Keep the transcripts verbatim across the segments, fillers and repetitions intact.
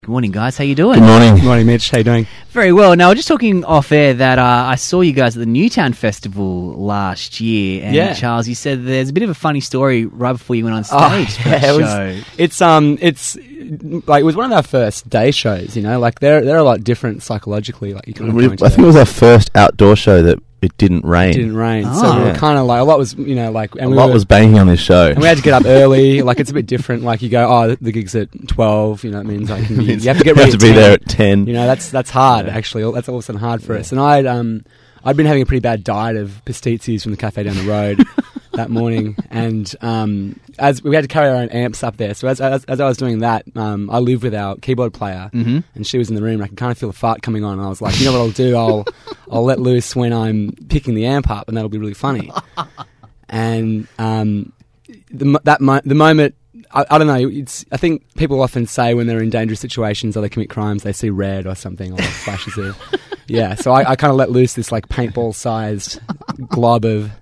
Good morning, guys. How you doing? Good morning. Good morning, Mitch. How you doing? Very well. Now, we're just talking off air that uh, I saw you guys at the Newtown Festival last year, and Yeah. Charles, you said there's a bit of a funny story right before you went on Oh, stage for yeah, that it was- show. It's um, it's like it was one of our first day shows. You know, like they're they're a lot different psychologically. Like you kind of We- go into I think that. it was our first outdoor show that it didn't rain. It didn't rain, Oh. so we were Yeah. kind of like a lot was you know like and a we lot were, was banging on this show. and we had to get up early. Like it's a bit different. Like you go, oh, the, the gig's at twelve. You know, it means I can be, you have to get You ready have to at be ten. there at ten. You know, that's that's hard Yeah. actually. That's all of a sudden hard for Yeah. us. And I'd um I'd been having a pretty bad diet of pastizies from the cafe down the road that morning, and um as we had to carry our own amps up there. So as as, as I was doing that, um I live with our keyboard player, Mm-hmm. and she was in the room. And I could kind of feel the fart coming on, and I was like, you know what I'll do? I'll I'll let loose when I'm picking the amp up, and that'll be really funny. And um the mo- that mo- the moment. I, I don't know. It's. I think people often say when they're in dangerous situations or they commit crimes, they see red or something, or like flashes of. Yeah. So I, I kind of let loose this like paintball-sized glob of.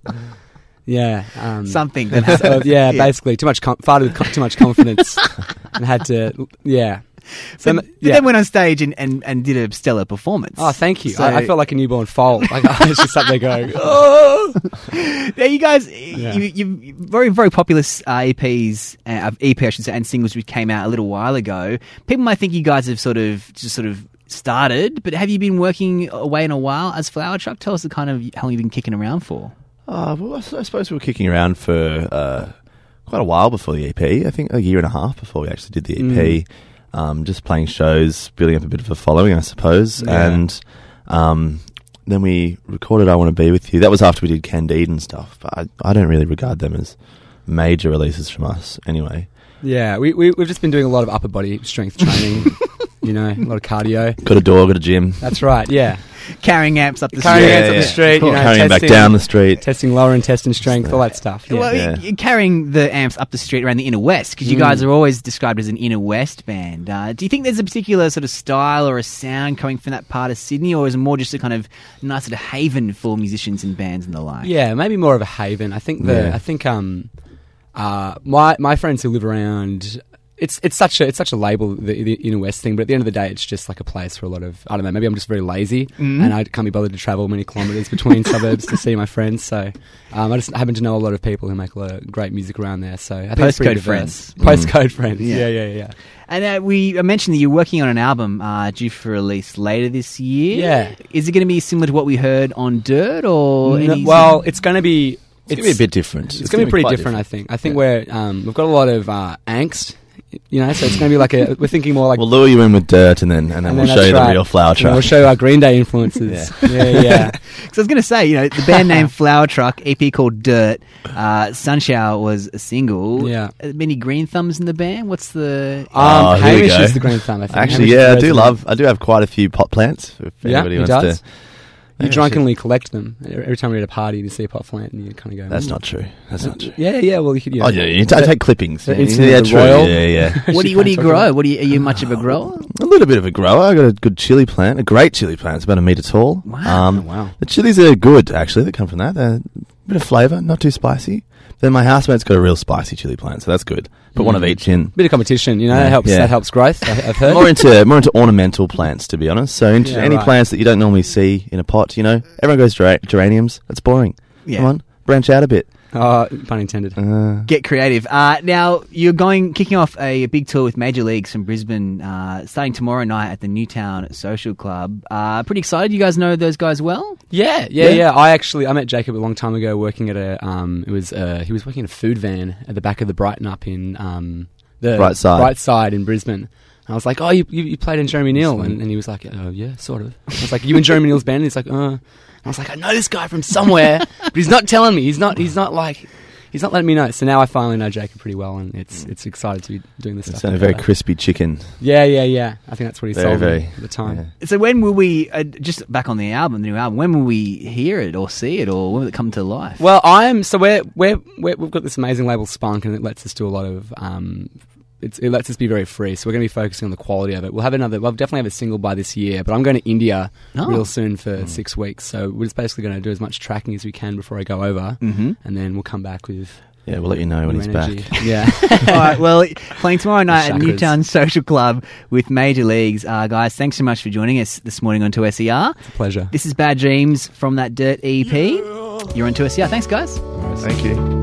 Yeah. Um, Something that so, happened. yeah, Yeah. Basically, too much, com- farted with co- too much confidence, and had to. Yeah. So, But, but yeah. then went on stage and, and, and did a stellar performance. Oh, thank you. So- I, I felt like a newborn foal. Like I was just sat there going, oh. Now, you guys, Yeah. you, you very, very popular uh, E Ps, uh, E P I should say, and singles which came out a little while ago. People might think you guys have sort of just sort of started, but have you been working away in a while as Flower Truck? Tell us the kind of how long you've been kicking around for. Uh, well, I s- I suppose we were kicking around for uh, quite a while before the E P. I think a year and a half before we actually did the E P. Um, just playing shows, building up a bit of a following, I suppose. Yeah. And um, then we recorded I Want to Be With You. That was after we did Candide and stuff. But I, I don't really regard them as major releases from us anyway. Yeah, we, we we've just been doing a lot of upper body strength training. You know, a lot of cardio. Got a door, got a gym. That's right. Yeah, Carrying amps up the Carrying street. amps up the street, you know, carrying back testing- down the street. testing lower intestine strength, all that stuff. Yeah. Well, Yeah. you're carrying the amps up the street around the inner west because you Mm. guys are always described as an inner west band. Uh, do you think there's a particular sort of style or a sound coming from that part of Sydney, or is it more just a kind of nice sort of haven for musicians and bands and the like? Yeah, maybe more of a haven. I think the Yeah. I think um uh my my friends who live around. It's it's such a it's such a label, the, the inner west thing, but at the end of the day, it's just like a place for a lot of I don't know. Maybe I'm just very lazy, Mm. and I can't be bothered to travel many kilometres between suburbs to see my friends. So um, I just happen to know a lot of people who make a lot of great music around there. So I think it's pretty Postcode friends. diverse. Postcode friends. Yeah. Yeah, yeah, yeah. And uh, we I mentioned that you're working on an album uh, due for release later this year. Yeah. Is it going to be similar to what we heard on Dirt, or No, any well, it's going to be It's, going to be a bit different. It's, going to be pretty quite different, I think. I think Yeah. we're um, we've got a lot of uh, angst, you know. So it's going to be like a. We're thinking more like. We'll lure you in with Dirt, and then and then and we'll then show you that's the right. real Flower And then Truck. we'll show our Green Day influences. Yeah, yeah. Because I was going to say, you know, the band name Flower Truck, E P called Dirt, uh, Sunshower was a single. Yeah. Uh, Many green thumbs in the band? What's the... Um, Oh, here we Hamish go. is the green thumb. I think. Actually, Hamish is yeah, I the do resident. love. I do have quite a few pot plants. If Yeah, anybody he wants does. to. You Maybe I drunkenly collect them every time we're at a party. You see a pot plant, and you kind of go. That's "Mm." not true. That's not true. Yeah, yeah. Well, you could. Yeah. Oh yeah, you t- I take clippings. the Yeah, incident yeah, of the true. Royal. Yeah, yeah. What do you, what do you grow? What do you, are you much of a grower? A little bit of a grower. I got a good chili plant, a great chili plant. It's about a metre tall. Wow. Um, Wow. The chilies are good, actually. They come from that. They're a bit of flavour, not too spicy. Then my housemate's got a real spicy chili plant, so that's good. Put one of Mm. each in. Bit of competition, you know. Yeah, That helps. yeah. That helps growth. I- I've heard. More into more into ornamental plants, to be honest. So into Yeah, any right. plants that you don't normally see in a pot, you know. Everyone goes gera- geraniums. That's boring. Yeah. Come on, branch out a bit. Oh, pun intended. Uh, Get creative. Uh, now, you're going kicking off a, big tour with Major Leagues from Brisbane uh, starting tomorrow night at the Newtown Social Club. Uh, pretty excited. You guys know those guys well? Yeah, yeah, Yeah. yeah, I actually I met Jacob a long time ago working at a um it was uh he was working in a food van at the back of the Brighton up in um the Bright Side. Bright Side in Brisbane. And I was like, oh, you you, you played in Jeremy Neal, and, and he was like, oh yeah, sort of. I was like, you in Jeremy Neal's band? And he's like, uh. And I was like, I know this guy from somewhere, but he's not telling me. He's not. He's not like. He's not letting me know. So now I finally know Jacob pretty well, and it's it's excited to be doing this it's stuff. a very together. crispy chicken. Yeah, yeah, yeah. I think that's what he Very, sold very. me at the time. Yeah. So when will we, uh, just back on the album, the new album, when will we hear it or see it, or when will it come to life? Well, I'm so we're, we're we're we've got this amazing label Spunk, and it lets us do a lot of um, it's, it lets us be very free. So we're going to be focusing on the quality of it. We'll have another. We'll definitely have a single by this year, but I'm going to India Oh. real soon for six weeks. So we're just basically going to do as much tracking as we can before I go over, Mm-hmm. and then we'll come back with. Yeah, we'll let you know when New he's energy. back. Yeah. All right, well, playing tomorrow night at Chakras. Newtown Social Club with Major Leagues. Uh, guys, thanks so much for joining us this morning on two S E R. Pleasure. This is Bad Dreams from That Dirt E P. You're on two S E R. Thanks, guys. Thank you.